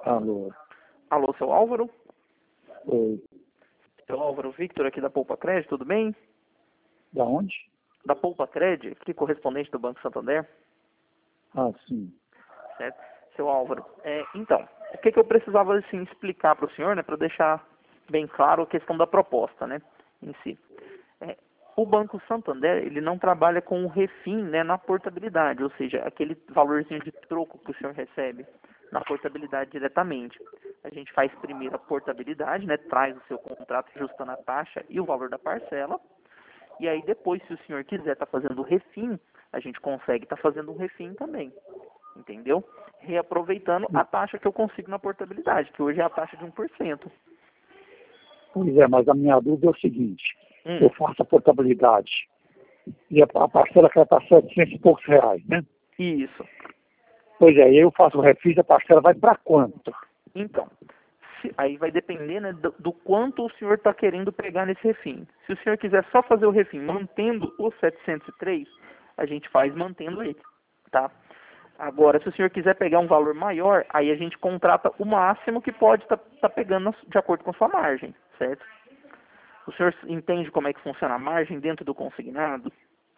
Alô. Alô, seu Álvaro? Oi. Seu Álvaro, Victor aqui da Poupa Cred, tudo bem? Da onde? Da Poupa Cred, aqui correspondente do Banco Santander. Ah, sim. Certo? Seu Álvaro, então, o que eu precisava assim, explicar para o senhor, né, para deixar bem claro a questão da proposta, né, em si. O Banco Santander, ele não trabalha com o refim, né, na portabilidade, ou seja, aquele valorzinho de troco que o senhor recebe na portabilidade diretamente. A gente faz primeiro a portabilidade, né, traz o seu contrato ajustando a taxa e o valor da parcela, e aí depois, se o senhor quiser estar fazendo o refim, a gente consegue estar fazendo um refim também, entendeu? Reaproveitando a taxa que eu consigo na portabilidade, que hoje é a taxa de 1%. Pois é, mas a minha dúvida é o seguinte. Eu faço a portabilidade e a parcela que está 700 e poucos reais, né? Isso. Pois é, eu faço o refis, a parcela vai para quanto? Então, aí vai depender, né, do quanto o senhor está querendo pegar nesse refim. Se o senhor quiser só fazer o refim mantendo os 703, a gente faz mantendo ele, tá? Agora, se o senhor quiser pegar um valor maior, aí a gente contrata o máximo que pode estar pegando de acordo com a sua margem, certo? O senhor entende como é que funciona a margem dentro do consignado?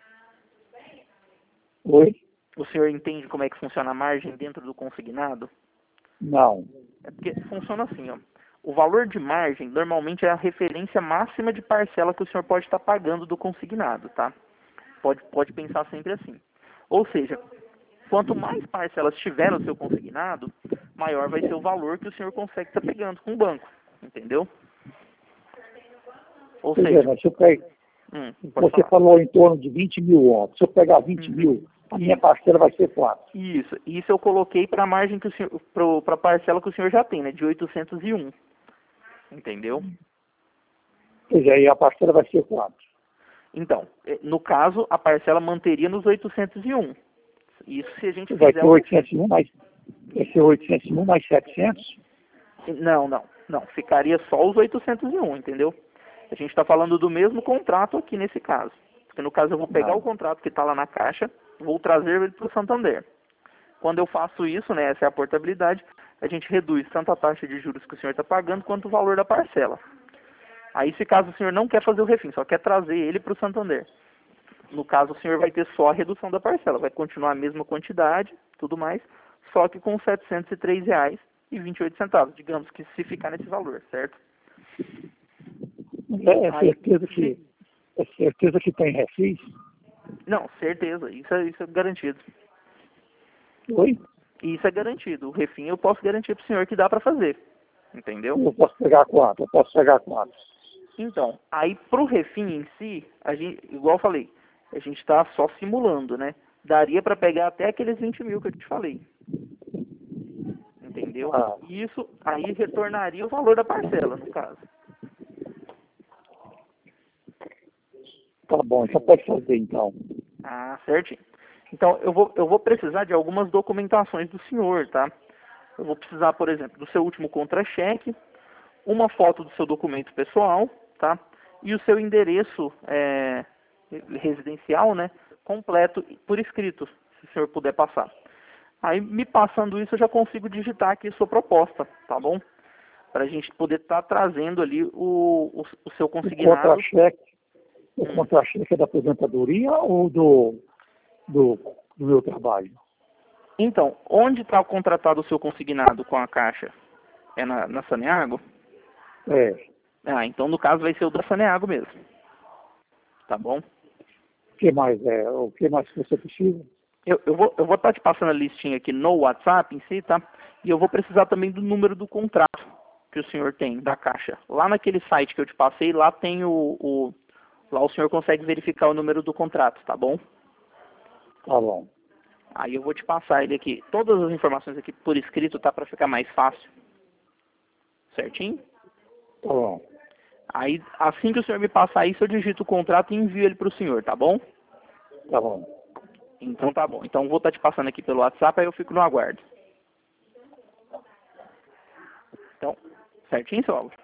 Oi? O senhor entende como é que funciona a margem dentro do consignado? Não. É porque funciona assim, ó. O valor de margem normalmente é a referência máxima de parcela que o senhor pode estar pagando do consignado, tá? Pode pensar sempre assim. Ou seja, quanto mais parcelas tiver no seu consignado, maior vai ser o valor que o senhor consegue estar pegando com o banco, entendeu? Ou Pois é, seja, mas se eu pego, pode você falar. falou em torno de 20 mil ontem. Se eu pegar 20 mil, a minha parcela vai ser quanto? Isso eu coloquei para a margem que o senhor, para a parcela que o senhor já tem, né, de 801, entendeu? Pois é, e a parcela vai ser quanto? Então, no caso, a parcela manteria nos 801. Isso se a gente Vai fizer ser o refim. 801 mais, vai ser 801 mais 700? Não. Ficaria só os 801, entendeu? A gente está falando do mesmo contrato aqui nesse caso. Porque no caso eu vou pegar o Não. contrato que está lá na caixa, vou trazer ele para o Santander. Quando eu faço isso, né, essa é a portabilidade, a gente reduz tanto a taxa de juros que o senhor está pagando, quanto o valor da parcela. Aí, se caso o senhor não quer fazer o refim, só quer trazer ele para o Santander, no caso o senhor vai ter só a redução da parcela, vai continuar a mesma quantidade, tudo mais, só que com R$ 703,28, digamos que se ficar nesse valor, certo? É Aí, certeza que tem refis? não, certeza, isso é garantido. Oi? Isso é garantido. O refim eu posso garantir para o senhor que dá para fazer, entendeu? Eu posso pegar quanto? Eu posso pegar quanto? Então, aí pro refim em si, a gente, igual eu falei, a gente está só simulando, né? Daria para pegar até aqueles 20 mil que eu te falei. Entendeu? Ah, E isso aí retornaria o valor da parcela, no caso. tá bom, então pode fazer então. Ah, certinho. Então, eu vou precisar de algumas documentações do senhor, tá? Eu vou precisar, por exemplo, do seu último contra-cheque, uma foto do seu documento pessoal, tá? E o seu endereço residencial, né? Completo por escrito, se o senhor puder passar. Aí, me passando isso, eu já consigo digitar aqui a sua proposta, tá bom? Para a gente poder estar trazendo ali o seu consignado. O contra-cheque é da aposentadoria ou do meu trabalho? Então, onde está contratado o seu consignado com a Caixa? É na Saneago? É. Ah, então no caso vai ser o da Saneago mesmo. Tá bom? O que mais que você precisa? Eu vou estar te passando a listinha aqui no WhatsApp em si, tá? E eu vou precisar também do número do contrato que o senhor tem da Caixa. Lá naquele site que eu te passei, lá tem lá o senhor consegue verificar o número do contrato, tá bom? Tá bom. Aí eu vou te passar ele aqui. Todas as informações aqui por escrito, tá? Para ficar mais fácil. Certinho? Tá bom. Aí, assim que o senhor me passar isso, eu digito o contrato e envio ele para o senhor, tá bom? Tá bom. Então tá bom. Então vou estar te passando aqui pelo WhatsApp, aí eu fico no aguardo. Então, certinho, seu Álvaro?